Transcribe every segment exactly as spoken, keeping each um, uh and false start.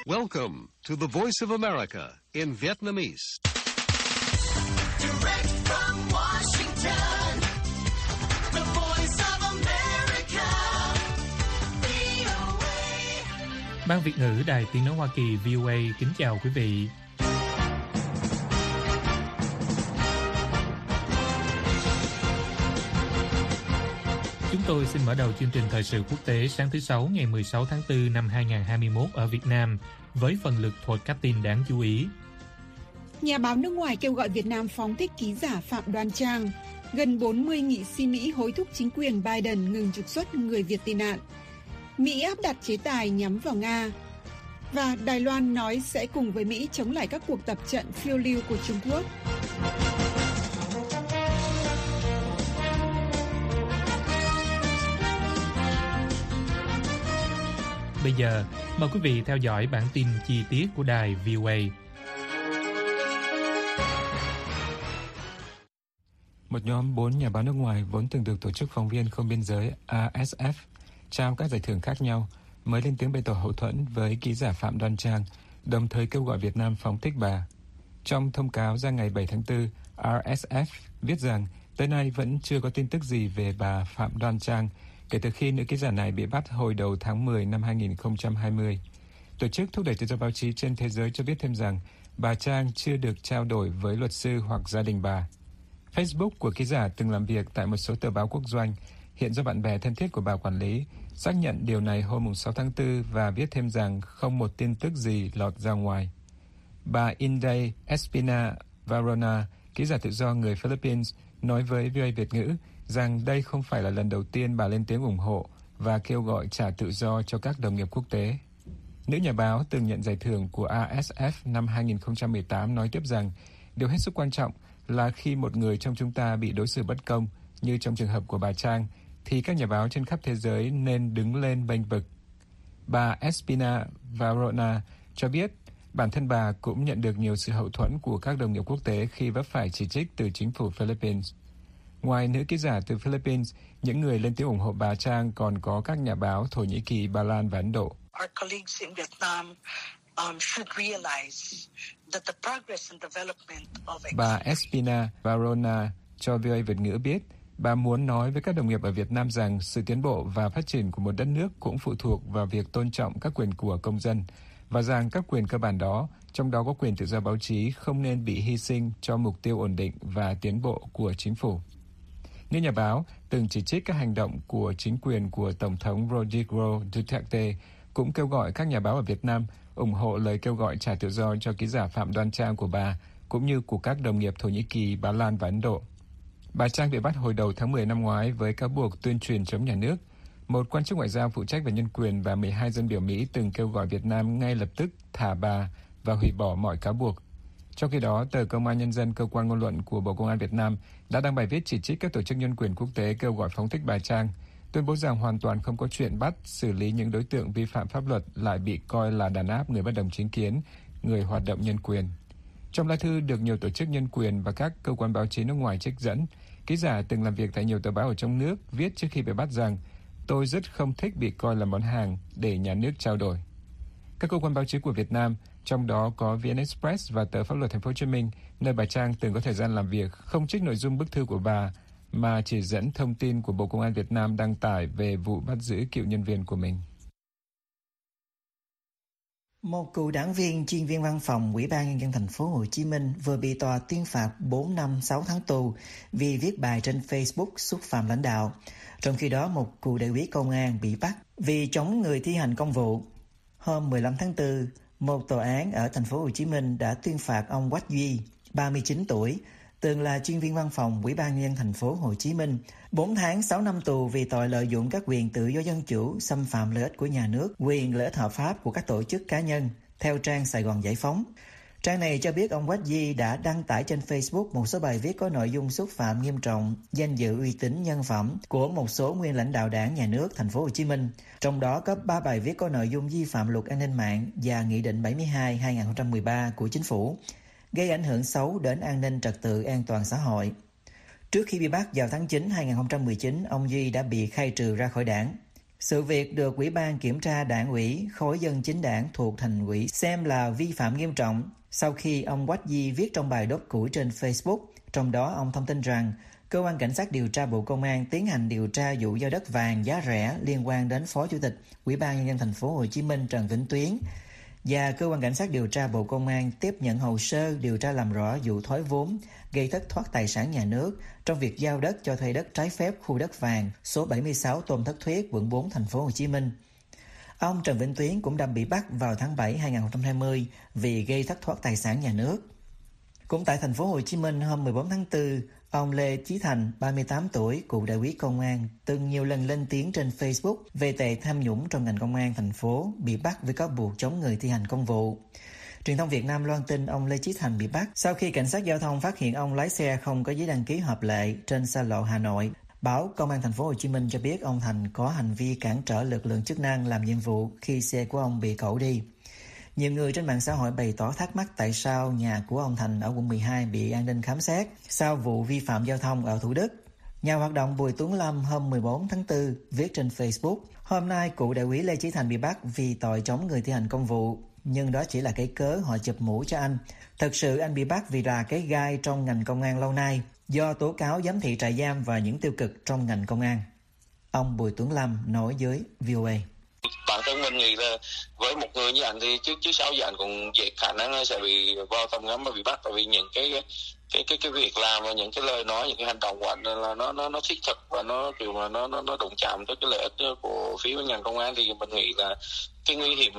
Welcome to the Voice of America in Vietnamese. Direct from Washington, the Voice of America, vê o a. Ban Việt ngữ Đài Tiếng nói Hoa Kỳ vê o a kính chào quý vị. Chúng tôi xin mở đầu chương trình thời sự quốc tế sáng thứ Sáu ngày mười sáu tháng tư năm hai nghìn không trăm hai mươi mốt ở Việt Nam với phần lược thuật các tin đáng chú ý. Nhà báo nước ngoài kêu gọi Việt Nam phóng thích ký giả Phạm Đoan Trang. Gần bốn mươi nghị sĩ Mỹ hối thúc chính quyền Biden ngừng trục xuất người Việt tị nạn. Mỹ áp đặt chế tài nhắm vào Nga. Và Đài Loan nói sẽ cùng với Mỹ chống lại các cuộc tập trận phiêu lưu của Trung Quốc. Bây giờ, mời quý vị theo dõi bản tin chi tiết của đài vê o a. Một nhóm bốn nhà báo nước ngoài vốn từng được Tổ chức Phóng viên Không Biên giới R S F trao các giải thưởng khác nhau mới lên tiếng bày tỏ hậu thuẫn với ký giả Phạm Đoan Trang, đồng thời kêu gọi Việt Nam phóng thích bà. Trong thông cáo ra ngày bảy tháng tư, R S F viết rằng tới nay vẫn chưa có tin tức gì về bà Phạm Đoan Trang kể từ khi nữ ký giả này bị bắt hồi đầu tháng mười năm hai nghìn không trăm hai mươi. Tổ chức thúc đẩy tự do báo chí trên thế giới cho biết thêm rằng bà Trang chưa được trao đổi với luật sư hoặc gia đình bà. Facebook của ký giả từng làm việc tại một số tờ báo quốc doanh, hiện do bạn bè thân thiết của bà quản lý, xác nhận điều này hôm sáu tháng tư và viết thêm rằng không một tin tức gì lọt ra ngoài. Bà Inday Espina Varona, ký giả tự do người Philippines, nói với vê o a Việt ngữ rằng đây không phải là lần đầu tiên bà lên tiếng ủng hộ và kêu gọi trả tự do cho các đồng nghiệp quốc tế. Nữ nhà báo từng nhận giải thưởng của R S F năm hai nghìn không trăm mười tám nói tiếp rằng điều hết sức quan trọng là khi một người trong chúng ta bị đối xử bất công, như trong trường hợp của bà Trang, thì các nhà báo trên khắp thế giới nên đứng lên bênh vực. Bà Espina Varona cho biết bản thân bà cũng nhận được nhiều sự hậu thuẫn của các đồng nghiệp quốc tế khi vấp phải chỉ trích từ chính phủ Philippines. Ngoài nữ ký giả từ Philippines, những người lên tiếng ủng hộ bà Trang còn có các nhà báo Thổ Nhĩ Kỳ, Ba Lan và Ấn Độ. Our colleagues in Vietnam um, should realize that the progress and development of Bà Espina Varona cho vê o a Việt ngữ biết, bà muốn nói với các đồng nghiệp ở Việt Nam rằng sự tiến bộ và phát triển của một đất nước cũng phụ thuộc vào việc tôn trọng các quyền của công dân, và rằng các quyền cơ bản đó, trong đó có quyền tự do báo chí, không nên bị hy sinh cho mục tiêu ổn định và tiến bộ của chính phủ. Nữ nhà báo từng chỉ trích các hành động của chính quyền của Tổng thống Rodrigo Duterte cũng kêu gọi các nhà báo ở Việt Nam ủng hộ lời kêu gọi trả tự do cho ký giả Phạm Đoan Trang của bà, cũng như của các đồng nghiệp Thổ Nhĩ Kỳ, Ba Lan và Ấn Độ. Bà Trang bị bắt hồi đầu tháng mười năm ngoái với cáo buộc tuyên truyền chống nhà nước. Một quan chức ngoại giao phụ trách về nhân quyền và mười hai dân biểu Mỹ từng kêu gọi Việt Nam ngay lập tức thả bà và hủy bỏ mọi cáo buộc. Trong khi đó, tờ Công an Nhân dân, cơ quan ngôn luận của Bộ Công an Việt Nam, đã đăng bài viết chỉ trích các tổ chức nhân quyền quốc tế kêu gọi phóng thích bà Trang, tuyên bố rằng hoàn toàn không có chuyện bắt, xử lý những đối tượng vi phạm pháp luật lại bị coi là đàn áp người bất đồng chính kiến, người hoạt động nhân quyền. Trong lá thư được nhiều tổ chức nhân quyền và các cơ quan báo chí nước ngoài trích dẫn, ký giả từng làm việc tại nhiều tờ báo ở trong nước viết trước khi bị bắt rằng tôi rất không thích bị coi là món hàng để nhà nước trao đổi. Các cơ quan báo chí của Việt Nam, trong đó có vê en Express và tờ Pháp luật Thành phố Hồ Chí Minh, nơi bà Trang từng có thời gian làm việc, không trích nội dung bức thư của bà, mà chỉ dẫn thông tin của Bộ Công an Việt Nam đăng tải về vụ bắt giữ cựu nhân viên của mình. Một cựu đảng viên chuyên viên văn phòng Ủy ban Nhân dân Thành phố Hồ Chí Minh vừa bị tòa tuyên phạt bốn năm sáu tháng tù vì viết bài trên Facebook xúc phạm lãnh đạo. Trong khi đó, một cựu đại úy công an bị bắt vì chống người thi hành công vụ. Hôm mười lăm tháng tư, một tòa án ở Thành phố Hồ Chí Minh đã tuyên phạt ông Quách Duy, ba mươi chín tuổi, từng là chuyên viên văn phòng Ủy ban Nhân dân Thành phố Hồ Chí Minh, bốn tháng sáu năm tù vì tội lợi dụng các quyền tự do dân chủ, xâm phạm lợi ích của nhà nước, quyền lợi ích hợp pháp của các tổ chức cá nhân, theo trang Sài Gòn Giải Phóng. Trang này cho biết ông Quách Duy đã đăng tải trên Facebook một số bài viết có nội dung xúc phạm nghiêm trọng danh dự, uy tín, nhân phẩm của một số nguyên lãnh đạo Đảng, Nhà nước Thành phố Hồ Chí Minh. Trong đó có ba bài viết có nội dung vi phạm Luật An ninh mạng và Nghị định bảy mươi hai trên hai nghìn không trăm mười ba của Chính phủ, gây ảnh hưởng xấu đến an ninh trật tự, an toàn xã hội. Trước khi bị bắt vào tháng chín năm hai nghìn không trăm mười chín, ông Duy đã bị khai trừ ra khỏi đảng. Sự việc được Ủy ban Kiểm tra Đảng ủy, khối dân chính đảng thuộc Thành ủy xem là vi phạm nghiêm trọng sau khi ông Quách Di viết trong bài đốt củi trên Facebook. Trong đó ông thông tin rằng Cơ quan Cảnh sát điều tra Bộ Công an tiến hành điều tra vụ giao đất vàng giá rẻ liên quan đến Phó Chủ tịch Ủy ban Nhân dân thành phố Hồ Chí Minh Trần Vĩnh Tuyến, và Cơ quan Cảnh sát điều tra Bộ Công an tiếp nhận hồ sơ điều tra làm rõ vụ thoái vốn gây thất thoát tài sản nhà nước trong việc giao đất cho thuê đất trái phép khu đất vàng số bảy mươi sáu Tôn Thất Thuyết, quận bốn, thành phố Hồ Chí Minh. Ông Trần Vĩnh Tuyến cũng đã bị bắt vào tháng bảy năm hai nghìn không trăm hai mươi vì gây thất thoát tài sản nhà nước. Cũng tại thành phố Hồ Chí Minh, hôm mười bốn tháng tư, ông Lê Chí Thành, ba mươi tám tuổi, cựu đại úy công an, từng nhiều lần lên tiếng trên Facebook về tệ tham nhũng trong ngành công an thành phố, bị bắt với cáo buộc chống người thi hành công vụ. Truyền thông Việt Nam loan tin ông Lê Chí Thành bị bắt sau khi cảnh sát giao thông phát hiện ông lái xe không có giấy đăng ký hợp lệ trên xa lộ Hà Nội. Báo Công an thành phố Hồ Chí Minh cho biết ông Thành có hành vi cản trở lực lượng chức năng làm nhiệm vụ khi xe của ông bị cẩu đi. Nhiều người trên mạng xã hội bày tỏ thắc mắc tại sao nhà của ông Thành ở quận mười hai bị an ninh khám xét sau vụ vi phạm giao thông ở Thủ Đức. Nhà hoạt động Bùi Tuấn Lâm hôm mười bốn tháng tư viết trên Facebook: hôm nay cựu đại úy Lê Chí Thành bị bắt vì tội chống người thi hành công vụ, nhưng đó chỉ là cái cớ họ chụp mũ cho anh. Thật sự anh bị bắt vì là cái gai trong ngành công an lâu nay, do tố cáo giám thị trại giam và những tiêu cực trong ngành công an. Ông Bùi Tuấn Lâm nói với vê o a. Bản thân mình nghĩ là với một người như anh thì trước trước sau giờ anh cũng dễ khả năng sẽ bị vào tầm ngắm và bị bắt, bởi vì những cái cái cái cái việc làm và những cái lời nói, những cái hành động của anh là nó nó nó thiết thực và nó kiểu mà nó nó nó đụng chạm tới cái lợi ích của phía ngành công an, thì mình nghĩ là cái nguy hiểm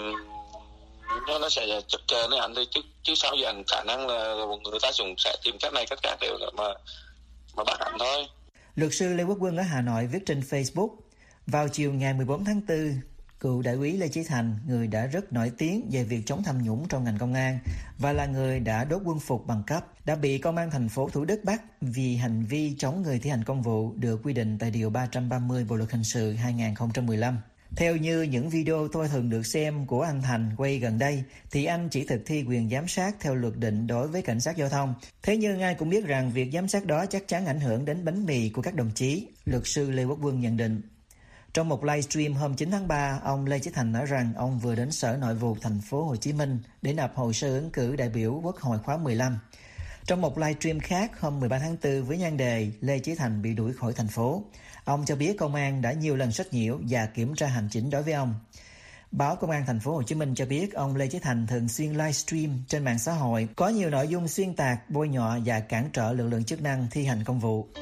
nó nó sẽ chật chờ với anh, thì trước trước sau giờ anh khả năng là người ta cũng sẽ tìm cách này cách khác đều mà mà bắt anh thôi. Luật sư Lê Quốc Quân ở Hà Nội viết trên Facebook: vào chiều ngày mười bốn tháng tư, cựu đại úy Lê Chí Thành, người đã rất nổi tiếng về việc chống tham nhũng trong ngành công an và là người đã đốt quân phục bằng cấp, đã bị Công an thành phố Thủ Đức bắt vì hành vi chống người thi hành công vụ được quy định tại điều ba trăm ba mươi Bộ luật hình sự hai nghìn không trăm mười lăm. Theo như những video tôi thường được xem của anh Thành quay gần đây, thì anh chỉ thực thi quyền giám sát theo luật định đối với cảnh sát giao thông. Thế nhưng ai cũng biết rằng việc giám sát đó chắc chắn ảnh hưởng đến bánh mì của các đồng chí, luật sư Lê Quốc Quân nhận định. Trong một livestream hôm chín tháng ba, ông Lê Chí Thành nói rằng ông vừa đến Sở Nội vụ thành phố Hồ Chí Minh để nộp hồ sơ ứng cử đại biểu Quốc hội khóa mười lăm. Trong một livestream khác hôm mười ba tháng tư với nhan đề Lê Chí Thành bị đuổi khỏi thành phố, ông cho biết công an đã nhiều lần sách nhiễu và kiểm tra hành chính đối với ông. Báo Công an thành phố Hồ Chí Minh cho biết ông Lê Chí Thành thường xuyên livestream trên mạng xã hội có nhiều nội dung xuyên tạc, bôi nhọ và cản trở lực lượng chức năng thi hành công vụ.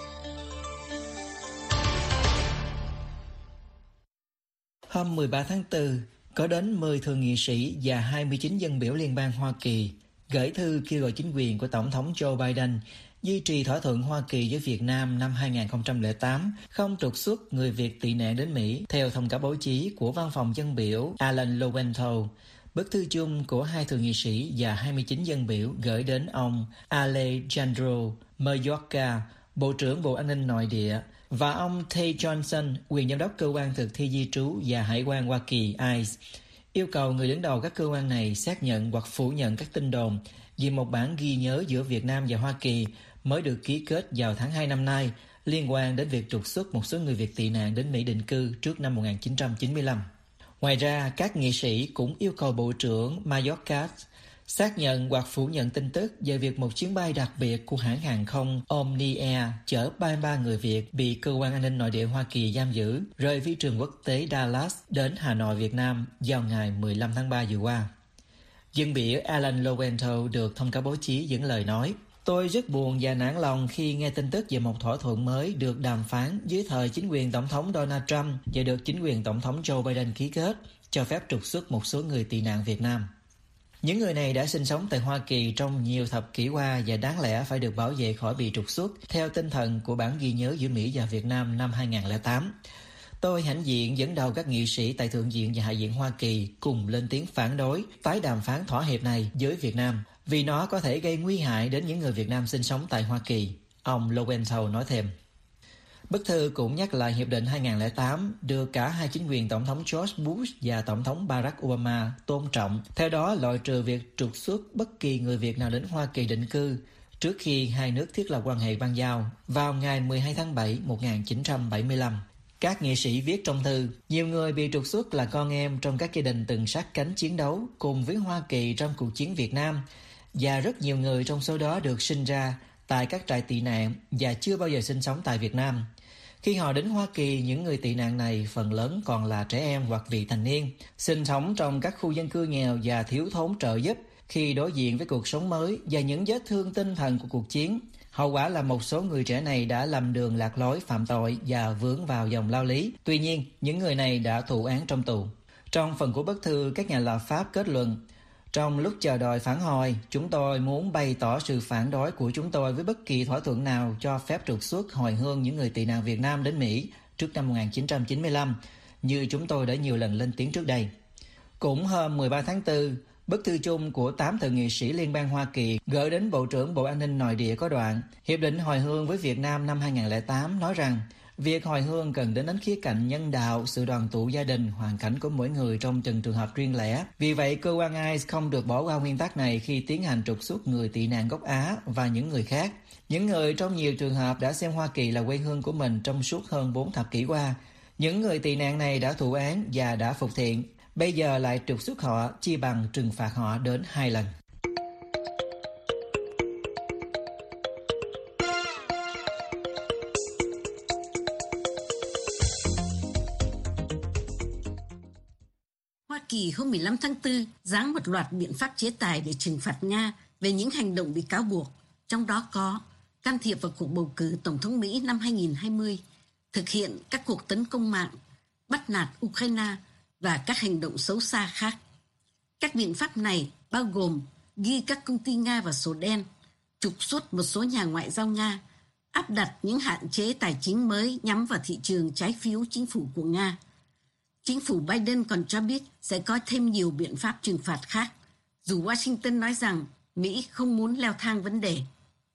Hôm mười ba tháng tư, có đến mười thượng nghị sĩ và hai mươi chín dân biểu liên bang Hoa Kỳ gửi thư kêu gọi chính quyền của Tổng thống Joe Biden duy trì thỏa thuận Hoa Kỳ với Việt Nam năm hai nghìn không trăm lẻ tám, không trục xuất người Việt tị nạn đến Mỹ, theo thông cáo báo chí của văn phòng dân biểu Alan Lowenthal. Bức thư chung của hai thượng nghị sĩ và hai mươi chín dân biểu gửi đến ông Alejandro Mayorkas, Bộ trưởng Bộ An ninh Nội địa, và ông Tay Johnson, quyền giám đốc cơ quan thực thi di trú và hải quan Hoa Kỳ I C E, yêu cầu người đứng đầu các cơ quan này xác nhận hoặc phủ nhận các tin đồn về một bản ghi nhớ giữa Việt Nam và Hoa Kỳ mới được ký kết vào tháng hai năm nay liên quan đến việc trục xuất một số người Việt tị nạn đến Mỹ định cư trước năm một nghìn chín trăm chín mươi lăm. Ngoài ra, các nghị sĩ cũng yêu cầu Bộ trưởng Mayorkas xác nhận hoặc phủ nhận tin tức về việc một chuyến bay đặc biệt của hãng hàng không Omni Air chở ba mươi ba người Việt bị Cơ quan An ninh Nội địa Hoa Kỳ giam giữ rời phi trường quốc tế Dallas đến Hà Nội, Việt Nam vào ngày mười lăm tháng ba vừa qua. Dân biểu Alan Lowenthal được thông cáo báo chí dẫn lời nói: tôi rất buồn và nản lòng khi nghe tin tức về một thỏa thuận mới được đàm phán dưới thời chính quyền Tổng thống Donald Trump và được chính quyền Tổng thống Joe Biden ký kết, cho phép trục xuất một số người tị nạn Việt Nam. Những người này đã sinh sống tại Hoa Kỳ trong nhiều thập kỷ qua và đáng lẽ phải được bảo vệ khỏi bị trục xuất theo tinh thần của bản ghi nhớ giữa Mỹ và Việt Nam năm hai nghìn không trăm lẻ tám. Tôi hãnh diện dẫn đầu các nghị sĩ tại Thượng viện và Hạ viện Hoa Kỳ cùng lên tiếng phản đối tái đàm phán thỏa hiệp này với Việt Nam vì nó có thể gây nguy hại đến những người Việt Nam sinh sống tại Hoa Kỳ, ông Lowenthal nói thêm. Bức thư cũng nhắc lại Hiệp định hai nghìn không trăm lẻ tám được cả hai chính quyền Tổng thống George Bush và Tổng thống Barack Obama tôn trọng, theo đó loại trừ việc trục xuất bất kỳ người Việt nào đến Hoa Kỳ định cư trước khi hai nước thiết lập quan hệ bang giao vào ngày mười hai tháng bảy năm một nghìn chín trăm bảy mươi lăm. Các nghị sĩ viết trong thư, nhiều người bị trục xuất là con em trong các gia đình từng sát cánh chiến đấu cùng với Hoa Kỳ trong cuộc chiến Việt Nam, và rất nhiều người trong số đó được sinh ra tại các trại tị nạn và chưa bao giờ sinh sống tại Việt Nam. Khi họ đến Hoa Kỳ, những người tị nạn này phần lớn còn là trẻ em hoặc vị thành niên, sinh sống trong các khu dân cư nghèo và thiếu thốn trợ giúp khi đối diện với cuộc sống mới và những vết thương tinh thần của cuộc chiến. Hậu quả là một số người trẻ này đã lầm đường lạc lối phạm tội và vướng vào dòng lao lý. Tuy nhiên, những người này đã thụ án trong tù. Trong phần của bức thư, các nhà lập pháp kết luận, trong lúc chờ đợi phản hồi, chúng tôi muốn bày tỏ sự phản đối của chúng tôi với bất kỳ thỏa thuận nào cho phép trục xuất hồi hương những người tị nạn Việt Nam đến Mỹ trước năm một nghìn chín trăm chín mươi lăm, như chúng tôi đã nhiều lần lên tiếng trước đây. Cũng hôm mười ba tháng tư, bức thư chung của tám thượng nghị sĩ Liên bang Hoa Kỳ gửi đến Bộ trưởng Bộ An ninh Nội địa có đoạn, Hiệp định hồi hương với Việt Nam năm hai nghìn không trăm lẻ tám nói rằng việc hồi hương cần đến đến khía cạnh nhân đạo, sự đoàn tụ gia đình, hoàn cảnh của mỗi người trong từng trường hợp riêng lẻ. Vì vậy, cơ quan i xê không được bỏ qua nguyên tắc này khi tiến hành trục xuất người tị nạn gốc Á và những người khác. Những người trong nhiều trường hợp đã xem Hoa Kỳ là quê hương của mình trong suốt hơn bốn thập kỷ qua. Những người tị nạn này đã thụ án và đã phục thiện. Bây giờ lại trục xuất họ chi bằng trừng phạt họ đến hai lần. Hoa Kỳ hôm mười lăm tháng tư giáng một loạt biện pháp chế tài để trừng phạt Nga về những hành động bị cáo buộc, trong đó có can thiệp vào cuộc bầu cử Tổng thống Mỹ năm hai nghìn không trăm hai mươi, thực hiện các cuộc tấn công mạng, bắt nạt Ukraine và các hành động xấu xa khác. Các biện pháp này bao gồm ghi các công ty Nga vào sổ đen, trục xuất một số nhà ngoại giao Nga, áp đặt những hạn chế tài chính mới nhắm vào thị trường trái phiếu chính phủ của Nga. Chính phủ Biden còn cho biết sẽ có thêm nhiều biện pháp trừng phạt khác, dù Washington nói rằng Mỹ không muốn leo thang vấn đề.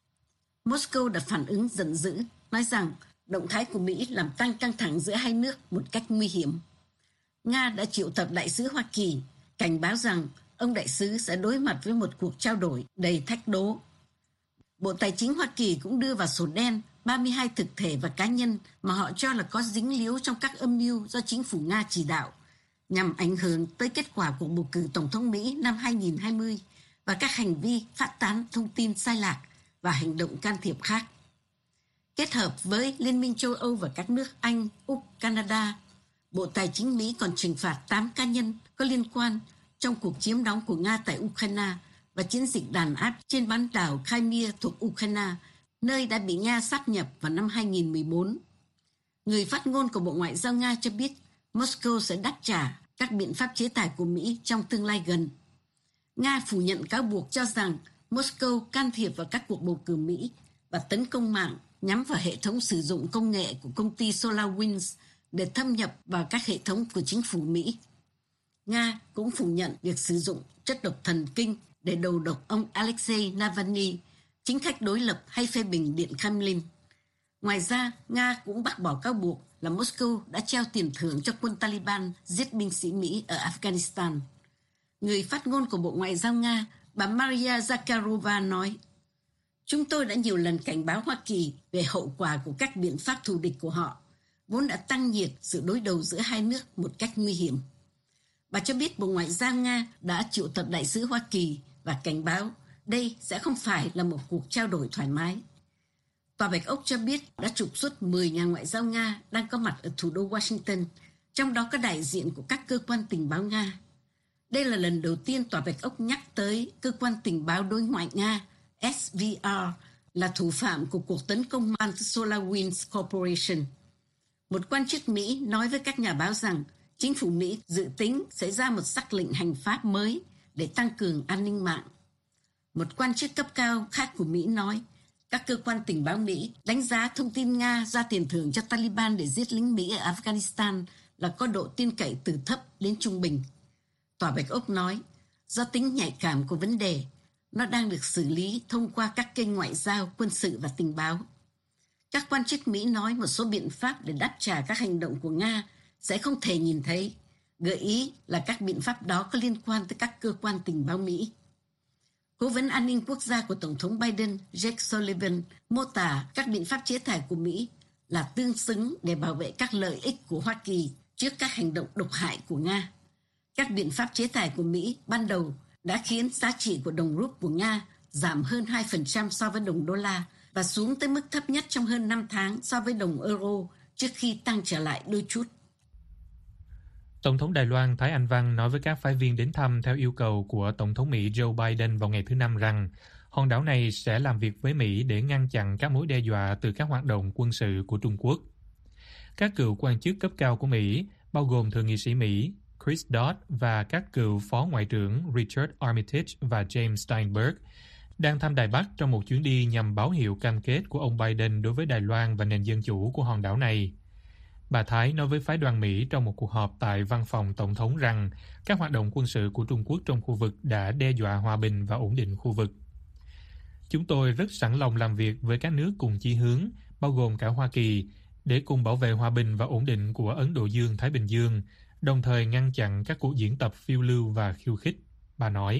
Moscow đã phản ứng giận dữ, nói rằng động thái của Mỹ làm tăng căng thẳng giữa hai nước một cách nguy hiểm. Nga đã triệu tập đại sứ Hoa Kỳ, cảnh báo rằng ông đại sứ sẽ đối mặt với một cuộc trao đổi đầy thách đố. Bộ Tài chính Hoa Kỳ cũng đưa vào sổ đen ba mươi hai thực thể và cá nhân mà họ cho là có dính líu trong các âm mưu do chính phủ Nga chỉ đạo, nhằm ảnh hưởng tới kết quả cuộc bầu cử Tổng thống Mỹ năm hai nghìn không trăm hai mươi và các hành vi phát tán thông tin sai lạc và hành động can thiệp khác. Kết hợp với Liên minh châu Âu và các nước Anh, Úc, Canada, Bộ Tài chính Mỹ còn trừng phạt tám cá nhân có liên quan trong cuộc chiếm đóng của Nga tại Ukraine và chiến dịch đàn áp trên bán đảo Crimea thuộc Ukraine, nơi đã bị Nga sáp nhập vào năm hai nghìn không trăm mười bốn. Người phát ngôn của Bộ Ngoại giao Nga cho biết Moscow sẽ đáp trả các biện pháp chế tài của Mỹ trong tương lai gần. Nga phủ nhận cáo buộc cho rằng Moscow can thiệp vào các cuộc bầu cử Mỹ và tấn công mạng nhắm vào hệ thống sử dụng công nghệ của công ty SolarWinds để thâm nhập vào các hệ thống của chính phủ Mỹ. Nga cũng phủ nhận việc sử dụng chất độc thần kinh để đầu độc ông Alexei Navalny, chính khách đối lập hay phê bình Điện Kremlin. Ngoài ra, Nga cũng bác bỏ cáo buộc là Moscow đã treo tiền thưởng cho quân Taliban giết binh sĩ Mỹ ở Afghanistan. Người phát ngôn của Bộ Ngoại giao Nga, bà Maria Zakharova nói, chúng tôi đã nhiều lần cảnh báo Hoa Kỳ về hậu quả của các biện pháp thù địch của họ, vốn đã tăng nhiệt sự đối đầu giữa hai nước một cách nguy hiểm. Bà cho biết Bộ Ngoại giao Nga đã triệu tập đại sứ Hoa Kỳ và cảnh báo đây sẽ không phải là một cuộc trao đổi thoải mái. Tòa Bạch Ốc cho biết đã trục xuất mười nhà ngoại giao Nga đang có mặt ở thủ đô Washington, trong đó có đại diện của các cơ quan tình báo Nga. Đây là lần đầu tiên Tòa Bạch Ốc nhắc tới cơ quan tình báo đối ngoại Nga S V R là thủ phạm của cuộc tấn công mạng SolarWinds Corporation. Một quan chức Mỹ nói với các nhà báo rằng chính phủ Mỹ dự tính sẽ ra một sắc lệnh hành pháp mới để tăng cường an ninh mạng. Một quan chức cấp cao khác của Mỹ nói các cơ quan tình báo Mỹ đánh giá thông tin Nga ra tiền thưởng cho Taliban để giết lính Mỹ ở Afghanistan là có độ tin cậy từ thấp đến trung bình. Tòa Bạch Ốc nói do tính nhạy cảm của vấn đề, nó đang được xử lý thông qua các kênh ngoại giao, quân sự và tình báo. Các quan chức Mỹ nói một số biện pháp để đáp trả các hành động của Nga sẽ không thể nhìn thấy, gợi ý là các biện pháp đó có liên quan tới các cơ quan tình báo Mỹ. Cố vấn an ninh quốc gia của Tổng thống Biden, Jake Sullivan, mô tả các biện pháp chế tài của Mỹ là tương xứng để bảo vệ các lợi ích của Hoa Kỳ trước các hành động độc hại của Nga. Các biện pháp chế tài của Mỹ ban đầu đã khiến giá trị của đồng rúp của Nga giảm hơn hai phần trăm so với đồng đô la và xuống tới mức thấp nhất trong hơn năm tháng so với đồng euro trước khi tăng trở lại đôi chút. Tổng thống Đài Loan Thái Anh Văn nói với các phái viên đến thăm theo yêu cầu của Tổng thống Mỹ Joe Biden vào ngày thứ Năm rằng hòn đảo này sẽ làm việc với Mỹ để ngăn chặn các mối đe dọa từ các hoạt động quân sự của Trung Quốc. Các cựu quan chức cấp cao của Mỹ, bao gồm Thượng nghị sĩ Mỹ Chris Dodd và các cựu phó ngoại trưởng Richard Armitage và James Steinberg, đang thăm Đài Bắc trong một chuyến đi nhằm báo hiệu cam kết của ông Biden đối với Đài Loan và nền dân chủ của hòn đảo này. Bà Thái nói với phái đoàn Mỹ trong một cuộc họp tại văn phòng Tổng thống rằng các hoạt động quân sự của Trung Quốc trong khu vực đã đe dọa hòa bình và ổn định khu vực. Chúng tôi rất sẵn lòng làm việc với các nước cùng chí hướng, bao gồm cả Hoa Kỳ, để cùng bảo vệ hòa bình và ổn định của Ấn Độ Dương-Thái Bình Dương, đồng thời ngăn chặn các cuộc diễn tập phiêu lưu và khiêu khích, bà nói.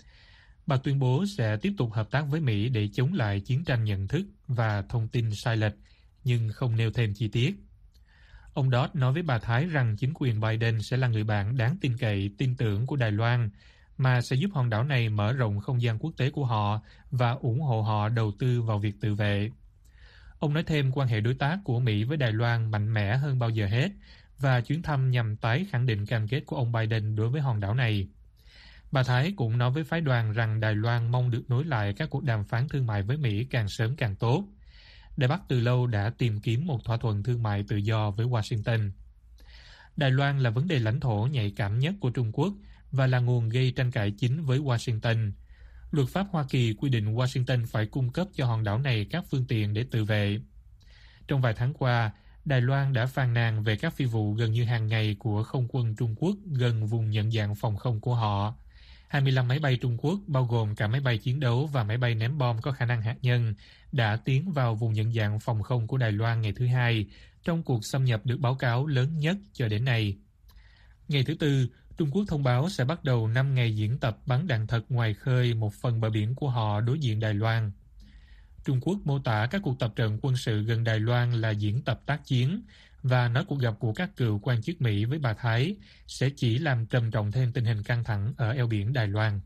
Bà tuyên bố sẽ tiếp tục hợp tác với Mỹ để chống lại chiến tranh nhận thức và thông tin sai lệch, nhưng không nêu thêm chi tiết. Ông Dodd nói với bà Thái rằng chính quyền Biden sẽ là người bạn đáng tin cậy, tin tưởng của Đài Loan, mà sẽ giúp hòn đảo này mở rộng không gian quốc tế của họ và ủng hộ họ đầu tư vào việc tự vệ. Ông nói thêm quan hệ đối tác của Mỹ với Đài Loan mạnh mẽ hơn bao giờ hết, và chuyến thăm nhằm tái khẳng định cam kết của ông Biden đối với hòn đảo này. Bà Thái cũng nói với phái đoàn rằng Đài Loan mong được nối lại các cuộc đàm phán thương mại với Mỹ càng sớm càng tốt. Đài Bắc từ lâu đã tìm kiếm một thỏa thuận thương mại tự do với Washington. Đài Loan là vấn đề lãnh thổ nhạy cảm nhất của Trung Quốc và là nguồn gây tranh cãi chính với Washington. Luật pháp Hoa Kỳ quy định Washington phải cung cấp cho hòn đảo này các phương tiện để tự vệ. Trong vài tháng qua, Đài Loan đã phàn nàn về các phi vụ gần như hàng ngày của không quân Trung Quốc gần vùng nhận dạng phòng không của họ. hai mươi lăm máy bay Trung Quốc, bao gồm cả máy bay chiến đấu và máy bay ném bom có khả năng hạt nhân, đã tiến vào vùng nhận dạng phòng không của Đài Loan ngày thứ Hai, trong cuộc xâm nhập được báo cáo lớn nhất cho đến nay. Ngày thứ Tư, Trung Quốc thông báo sẽ bắt đầu năm ngày diễn tập bắn đạn thật ngoài khơi một phần bờ biển của họ đối diện Đài Loan. Trung Quốc mô tả các cuộc tập trận quân sự gần Đài Loan là diễn tập tác chiến và nói cuộc gặp của các cựu quan chức Mỹ với bà Thái sẽ chỉ làm trầm trọng thêm tình hình căng thẳng ở eo biển Đài Loan.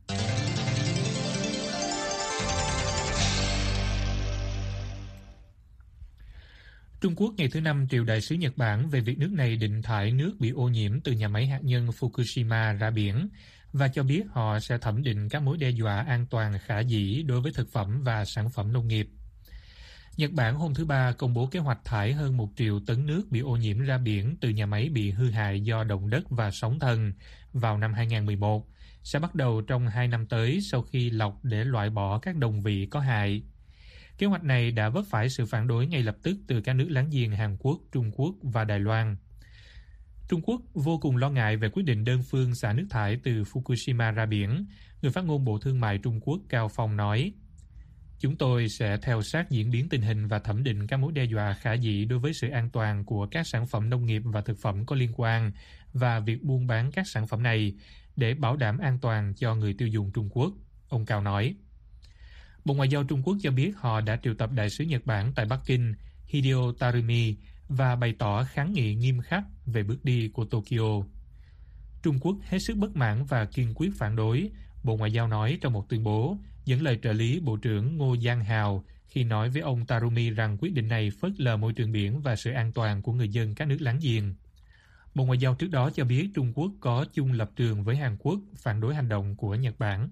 Trung Quốc ngày thứ Năm triệu đại sứ Nhật Bản về việc nước này định thải nước bị ô nhiễm từ nhà máy hạt nhân Fukushima ra biển và cho biết họ sẽ thẩm định các mối đe dọa an toàn khả dĩ đối với thực phẩm và sản phẩm nông nghiệp. Nhật Bản hôm thứ Ba công bố kế hoạch thải hơn một triệu tấn nước bị ô nhiễm ra biển từ nhà máy bị hư hại do động đất và sóng thần vào năm hai không một một, sẽ bắt đầu trong hai năm tới sau khi lọc để loại bỏ các đồng vị có hại. Kế hoạch này đã vấp phải sự phản đối ngay lập tức từ các nước láng giềng Hàn Quốc, Trung Quốc và Đài Loan. Trung Quốc vô cùng lo ngại về quyết định đơn phương xả nước thải từ Fukushima ra biển. Người phát ngôn Bộ Thương mại Trung Quốc Cao Phong nói, chúng tôi sẽ theo sát diễn biến tình hình và thẩm định các mối đe dọa khả dĩ đối với sự an toàn của các sản phẩm nông nghiệp và thực phẩm có liên quan và việc buôn bán các sản phẩm này để bảo đảm an toàn cho người tiêu dùng Trung Quốc, ông Cao nói. Bộ Ngoại giao Trung Quốc cho biết họ đã triệu tập đại sứ Nhật Bản tại Bắc Kinh, Hideo Tarumi, và bày tỏ kháng nghị nghiêm khắc về bước đi của Tokyo. Trung Quốc hết sức bất mãn và kiên quyết phản đối, Bộ Ngoại giao nói trong một tuyên bố, dẫn lời trợ lý Bộ trưởng Ngô Giang Hào khi nói với ông Tarumi rằng quyết định này phớt lờ môi trường biển và sự an toàn của người dân các nước láng giềng. Bộ Ngoại giao trước đó cho biết Trung Quốc có chung lập trường với Hàn Quốc phản đối hành động của Nhật Bản.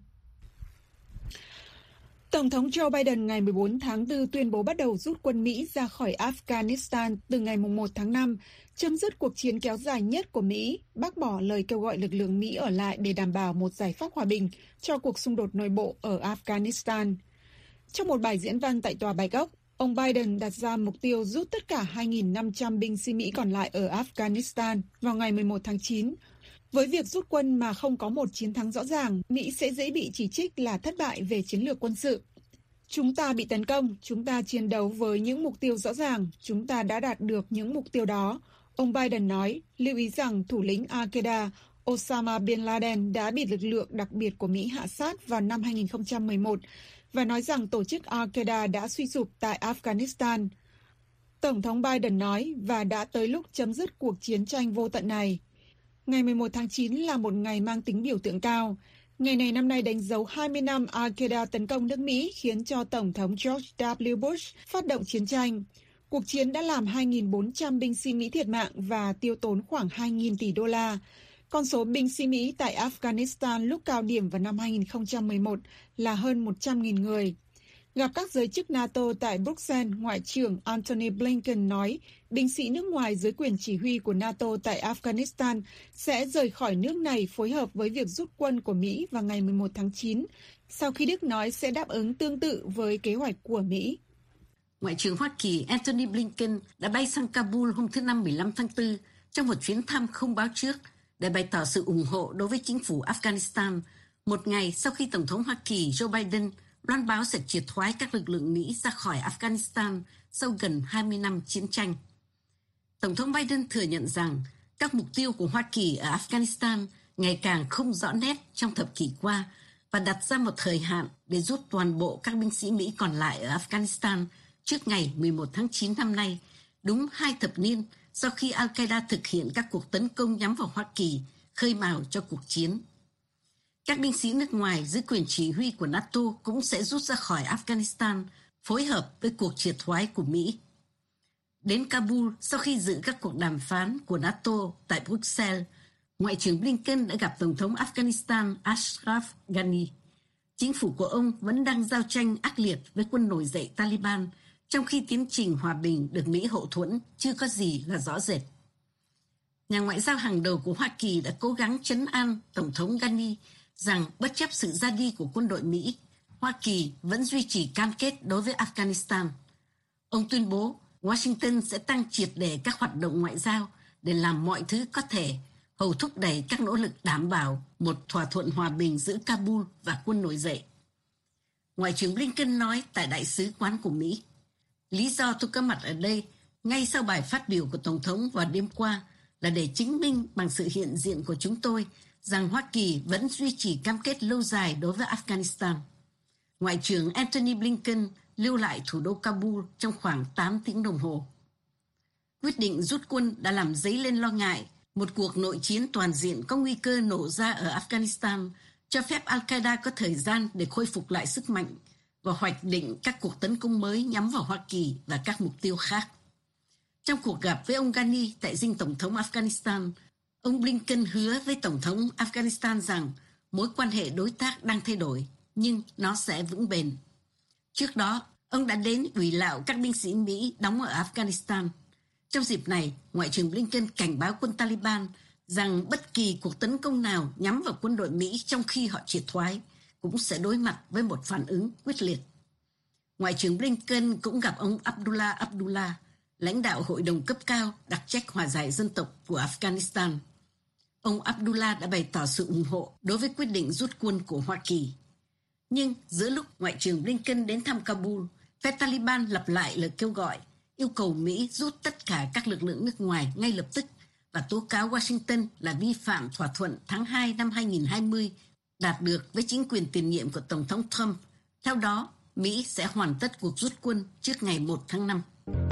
Tổng thống Joe Biden ngày mười bốn tháng tư tuyên bố bắt đầu rút quân Mỹ ra khỏi Afghanistan từ ngày một tháng năm, chấm dứt cuộc chiến kéo dài nhất của Mỹ, bác bỏ lời kêu gọi lực lượng Mỹ ở lại để đảm bảo một giải pháp hòa bình cho cuộc xung đột nội bộ ở Afghanistan. Trong một bài diễn văn tại Tòa Bạch Ốc, ông Biden đặt ra mục tiêu rút tất cả hai nghìn năm trăm binh sĩ Mỹ còn lại ở Afghanistan vào ngày mười một tháng chín. Với việc rút quân mà không có một chiến thắng rõ ràng, Mỹ sẽ dễ bị chỉ trích là thất bại về chiến lược quân sự. Chúng ta bị tấn công, chúng ta chiến đấu với những mục tiêu rõ ràng, chúng ta đã đạt được những mục tiêu đó. Ông Biden nói, lưu ý rằng thủ lĩnh Al-Qaeda Osama Bin Laden đã bị lực lượng đặc biệt của Mỹ hạ sát vào năm hai nghìn không trăm mười một và nói rằng tổ chức Al-Qaeda đã suy sụp tại Afghanistan. Tổng thống Biden nói và đã tới lúc chấm dứt cuộc chiến tranh vô tận này. Ngày mười một tháng chín là một ngày mang tính biểu tượng cao. Ngày này năm nay đánh dấu hai mươi năm Al-Qaeda tấn công nước Mỹ khiến cho Tổng thống George W. Bush phát động chiến tranh. Cuộc chiến đã làm hai nghìn bốn trăm binh sĩ Mỹ thiệt mạng và tiêu tốn khoảng hai nghìn tỷ đô la. Con số binh sĩ Mỹ tại Afghanistan lúc cao điểm vào năm hai nghìn không trăm mười một là hơn một trăm nghìn người. Gặp các giới chức NATO tại Bruxelles, Ngoại trưởng Antony Blinken nói binh sĩ nước ngoài dưới quyền chỉ huy của NATO tại Afghanistan sẽ rời khỏi nước này phối hợp với việc rút quân của Mỹ vào ngày mười một tháng chín, sau khi Đức nói sẽ đáp ứng tương tự với kế hoạch của Mỹ. Ngoại trưởng Hoa Kỳ Antony Blinken đã bay sang Kabul hôm thứ Năm mười lăm tháng tư trong một chuyến thăm không báo trước để bày tỏ sự ủng hộ đối với chính phủ Afghanistan, một ngày sau khi Tổng thống Hoa Kỳ Joe Biden loan báo sẽ triệt thoái các lực lượng Mỹ ra khỏi Afghanistan sau gần hai mươi năm chiến tranh. Tổng thống Biden thừa nhận rằng các mục tiêu của Hoa Kỳ ở Afghanistan ngày càng không rõ nét trong thập kỷ qua và đặt ra một thời hạn để rút toàn bộ các binh sĩ Mỹ còn lại ở Afghanistan trước ngày mười một tháng chín năm nay, đúng hai thập niên sau khi Al-Qaeda thực hiện các cuộc tấn công nhắm vào Hoa Kỳ, khơi mào cho cuộc chiến. Các binh sĩ nước ngoài dưới quyền chỉ huy của NATO cũng sẽ rút ra khỏi Afghanistan, phối hợp với cuộc triệt thoái của Mỹ. Đến Kabul sau khi dự các cuộc đàm phán của NATO tại Bruxelles, Ngoại trưởng Blinken đã gặp Tổng thống Afghanistan Ashraf Ghani. Chính phủ của ông vẫn đang giao tranh ác liệt với quân nổi dậy Taliban, trong khi tiến trình hòa bình được Mỹ hậu thuẫn chưa có gì là rõ rệt. Nhà ngoại giao hàng đầu của Hoa Kỳ đã cố gắng trấn an Tổng thống Ghani rằng bất chấp sự ra đi của quân đội Mỹ, Hoa Kỳ vẫn duy trì cam kết đối với Afghanistan. Ông tuyên bố Washington sẽ tăng triệt để các hoạt động ngoại giao để làm mọi thứ có thể hầu thúc đẩy các nỗ lực đảm bảo một thỏa thuận hòa bình giữa Kabul và quân nổi dậy. Ngoại trưởng Blinken nói tại Đại sứ quán của Mỹ, lý do tôi có mặt ở đây ngay sau bài phát biểu của Tổng thống vào đêm qua là để chứng minh bằng sự hiện diện của chúng tôi rằng Hoa Kỳ vẫn duy trì cam kết lâu dài đối với Afghanistan. Ngoại trưởng Antony Blinken lưu lại thủ đô Kabul trong khoảng tám tiếng đồng hồ. Quyết định rút quân đã làm dấy lên lo ngại một cuộc nội chiến toàn diện có nguy cơ nổ ra ở Afghanistan, cho phép Al-Qaeda có thời gian để khôi phục lại sức mạnh và hoạch định các cuộc tấn công mới nhắm vào Hoa Kỳ và các mục tiêu khác. Trong cuộc gặp với ông Ghani tại dinh Tổng thống Afghanistan, ông Blinken hứa với Tổng thống Afghanistan rằng mối quan hệ đối tác đang thay đổi, nhưng nó sẽ vững bền. Trước đó, ông đã đến ủy lạo các binh sĩ Mỹ đóng ở Afghanistan. Trong dịp này, Ngoại trưởng Blinken cảnh báo quân Taliban rằng bất kỳ cuộc tấn công nào nhắm vào quân đội Mỹ trong khi họ triệt thoái cũng sẽ đối mặt với một phản ứng quyết liệt. Ngoại trưởng Blinken cũng gặp ông Abdullah Abdullah, lãnh đạo Hội đồng cấp cao đặc trách hòa giải dân tộc của Afghanistan. Ông Abdullah đã bày tỏ sự ủng hộ đối với quyết định rút quân của Hoa Kỳ. Nhưng giữa lúc Ngoại trưởng Blinken đến thăm Kabul, phe Taliban lặp lại lời kêu gọi, yêu cầu Mỹ rút tất cả các lực lượng nước ngoài ngay lập tức và tố cáo Washington là vi phạm thỏa thuận tháng hai năm hai nghìn không trăm hai mươi đạt được với chính quyền tiền nhiệm của Tổng thống Trump. Theo đó, Mỹ sẽ hoàn tất cuộc rút quân trước ngày một tháng năm.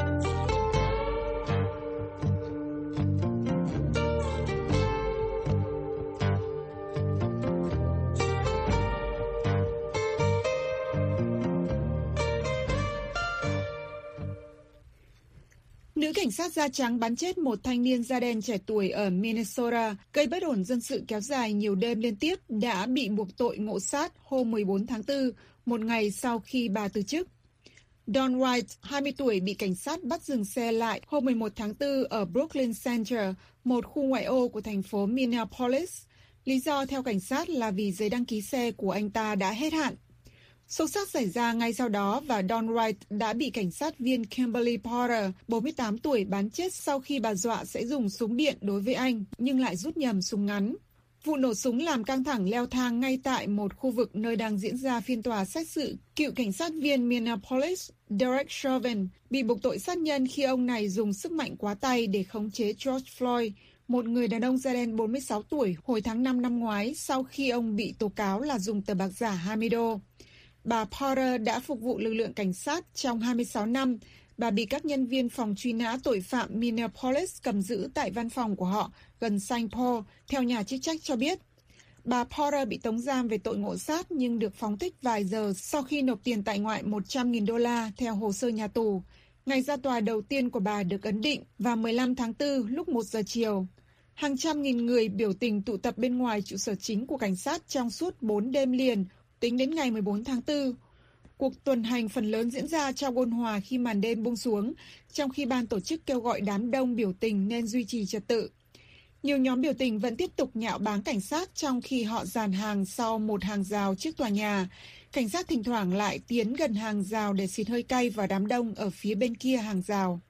Nữ cảnh sát da trắng bắn chết một thanh niên da đen trẻ tuổi ở Minnesota, gây bất ổn dân sự kéo dài nhiều đêm liên tiếp, đã bị buộc tội ngộ sát hôm mười bốn tháng tư, một ngày sau khi bà từ chức. Don Wright, hai mươi tuổi, bị cảnh sát bắt dừng xe lại hôm mười một tháng tư ở Brooklyn Center, một khu ngoại ô của thành phố Minneapolis. Lý do theo cảnh sát là vì giấy đăng ký xe của anh ta đã hết hạn. Xô xát xảy ra ngay sau đó và Don Wright đã bị cảnh sát viên Kimberly Porter, bốn mươi tám tuổi, bắn chết sau khi bà dọa sẽ dùng súng điện đối với anh, nhưng lại rút nhầm súng ngắn. Vụ nổ súng làm căng thẳng leo thang ngay tại một khu vực nơi đang diễn ra phiên tòa xét xử cựu cảnh sát viên Minneapolis Derek Chauvin bị buộc tội sát nhân khi ông này dùng sức mạnh quá tay để khống chế George Floyd, một người đàn ông da đen bốn mươi sáu tuổi, hồi tháng năm năm ngoái sau khi ông bị tố cáo là dùng tờ bạc giả hai mươi đô. Bà Porter đã phục vụ lực lượng cảnh sát trong hai mươi sáu năm. Bà bị các nhân viên phòng truy nã tội phạm Minneapolis cầm giữ tại văn phòng của họ gần Saint Paul, theo nhà chức trách cho biết. Bà Porter bị tống giam về tội ngộ sát nhưng được phóng thích vài giờ sau khi nộp tiền tại ngoại một trăm nghìn đô la theo hồ sơ nhà tù. Ngày ra tòa đầu tiên của bà được ấn định vào mười lăm tháng tư lúc một giờ chiều. Hàng trăm nghìn người biểu tình tụ tập bên ngoài trụ sở chính của cảnh sát trong suốt bốn đêm liền, tính đến ngày mười bốn tháng tư. Cuộc tuần hành phần lớn diễn ra trong ôn hòa khi màn đêm buông xuống, trong khi ban tổ chức kêu gọi đám đông biểu tình nên duy trì trật tự. Nhiều nhóm biểu tình vẫn tiếp tục nhạo báng cảnh sát trong khi họ dàn hàng sau một hàng rào trước tòa nhà. Cảnh sát thỉnh thoảng lại tiến gần hàng rào để xịt hơi cay vào đám đông ở phía bên kia hàng rào.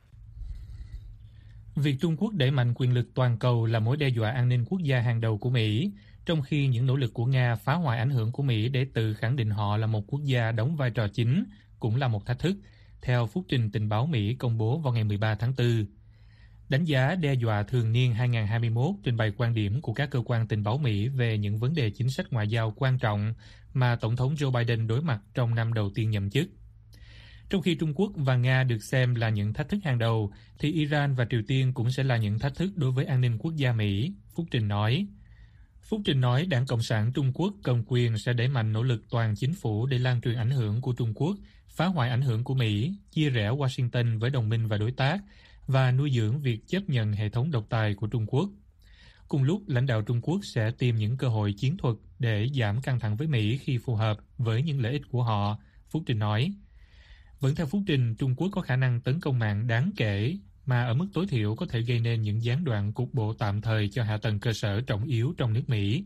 Việc Trung Quốc đẩy mạnh quyền lực toàn cầu là mối đe dọa an ninh quốc gia hàng đầu của Mỹ, trong khi những nỗ lực của Nga phá hoại ảnh hưởng của Mỹ để tự khẳng định họ là một quốc gia đóng vai trò chính cũng là một thách thức, theo phúc trình tình báo Mỹ công bố vào ngày mười ba tháng tư. Đánh giá đe dọa thường niên hai không hai mốt trình bày quan điểm của các cơ quan tình báo Mỹ về những vấn đề chính sách ngoại giao quan trọng mà Tổng thống Joe Biden đối mặt trong năm đầu tiên nhậm chức. Trong khi Trung Quốc và Nga được xem là những thách thức hàng đầu, thì Iran và Triều Tiên cũng sẽ là những thách thức đối với an ninh quốc gia Mỹ, Phúc Trình nói. Phúc Trình nói Đảng Cộng sản Trung Quốc cầm quyền sẽ đẩy mạnh nỗ lực toàn chính phủ để lan truyền ảnh hưởng của Trung Quốc, phá hoại ảnh hưởng của Mỹ, chia rẽ Washington với đồng minh và đối tác, và nuôi dưỡng việc chấp nhận hệ thống độc tài của Trung Quốc. Cùng lúc, lãnh đạo Trung Quốc sẽ tìm những cơ hội chiến thuật để giảm căng thẳng với Mỹ khi phù hợp với những lợi ích của họ, Phúc Trình nói. Vẫn theo Phúc Trình, Trung Quốc có khả năng tấn công mạng đáng kể mà ở mức tối thiểu có thể gây nên những gián đoạn cục bộ tạm thời cho hạ tầng cơ sở trọng yếu trong nước Mỹ.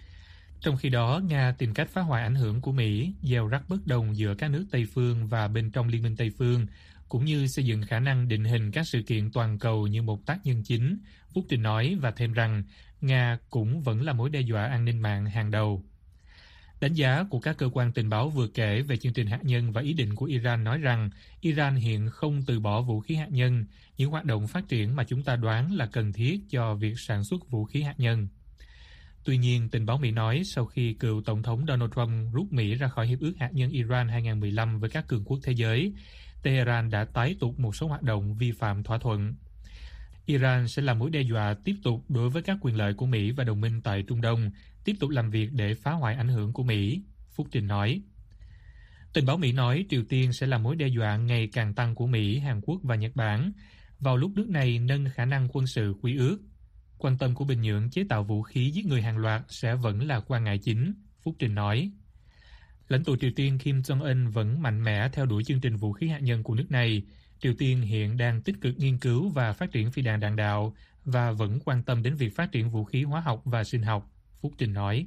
Trong khi đó, Nga tìm cách phá hoại ảnh hưởng của Mỹ, gieo rắc bất đồng giữa các nước Tây phương và bên trong Liên minh Tây phương, cũng như xây dựng khả năng định hình các sự kiện toàn cầu như một tác nhân chính, Phúc Trình nói và thêm rằng Nga cũng vẫn là mối đe dọa an ninh mạng hàng đầu. Đánh giá của các cơ quan tình báo vừa kể về chương trình hạt nhân và ý định của Iran nói rằng Iran hiện không từ bỏ vũ khí hạt nhân, những hoạt động phát triển mà chúng ta đoán là cần thiết cho việc sản xuất vũ khí hạt nhân. Tuy nhiên, tình báo Mỹ nói sau khi cựu Tổng thống Donald Trump rút Mỹ ra khỏi Hiệp ước Hạt nhân Iran hai không một lăm với các cường quốc thế giới, Tehran đã tái tục một số hoạt động vi phạm thỏa thuận. Iran sẽ là mối đe dọa tiếp tục đối với các quyền lợi của Mỹ và đồng minh tại Trung Đông, tiếp tục làm việc để phá hoại ảnh hưởng của Mỹ, Phúc Trình nói. Tình báo Mỹ nói Triều Tiên sẽ là mối đe dọa ngày càng tăng của Mỹ, Hàn Quốc và Nhật Bản, vào lúc nước này nâng khả năng quân sự quy ước. Quan tâm của Bình Nhưỡng chế tạo vũ khí giết người hàng loạt sẽ vẫn là quan ngại chính, Phúc Trình nói. Lãnh tụ Triều Tiên Kim Jong-un vẫn mạnh mẽ theo đuổi chương trình vũ khí hạt nhân của nước này. Triều Tiên hiện đang tích cực nghiên cứu và phát triển phi đạn đạn đạo và vẫn quan tâm đến việc phát triển vũ khí hóa học và sinh học, Phúc Trình nói.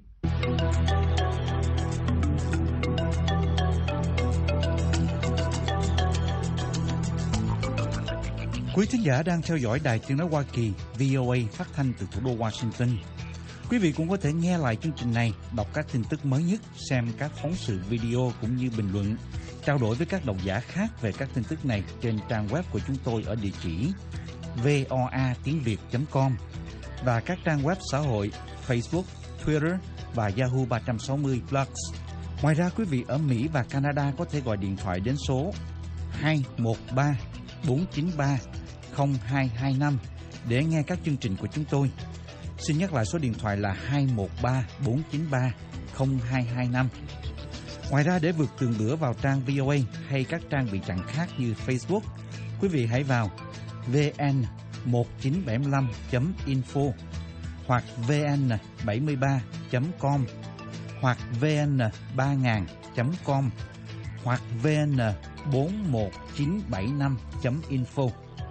Quý thính giả đang theo dõi Đài Tiếng nói Hoa Kỳ vê o a phát thanh từ thủ đô Washington. Quý vị cũng có thể nghe lại chương trình này, đọc các tin tức mới nhất, xem các phóng sự video cũng như bình luận, trao đổi với các độc giả khác về các tin tức này trên trang web của chúng tôi ở địa chỉ voa tiếng việt chấm com và các trang web xã hội Facebook, Twitter và Yahoo ba sáu không Plus. Ngoài ra, quý vị ở Mỹ và Canada có thể gọi điện thoại đến số hai một ba bốn chín ba không hai hai năm để nghe các chương trình của chúng tôi. Xin nhắc lại số điện thoại là hai một ba bốn chín ba không hai hai năm. Ngoài ra, để vượt tường lửa vào trang vê o a hay các trang bị chặn khác như Facebook, quý vị hãy vào vn một chín bảy năm chấm info hoặc vn bảy ba chấm com hoặc vn ba nghìn chấm com hoặc vn bốn một chín bảy năm chấm info.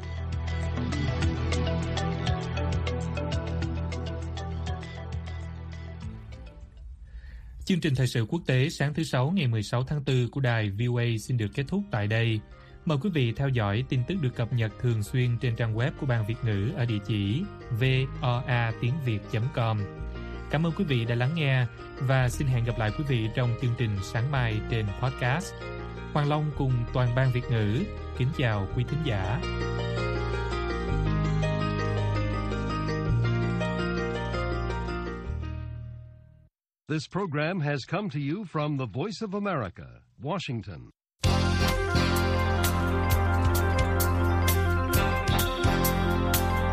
Chương trình thời sự quốc tế sáng thứ Sáu ngày mười sáu tháng tư của đài vê o a xin được kết thúc tại đây. Mời quý vị theo dõi tin tức được cập nhật thường xuyên trên trang web của Ban Việt ngữ ở địa chỉ voa tiếng việt chấm com. Cảm ơn quý vị đã lắng nghe và xin hẹn gặp lại quý vị trong chương trình sáng mai trên podcast. Hoàng Long cùng toàn Ban Việt ngữ kính chào quý thính giả. This program has come to you from the Voice of America, Washington.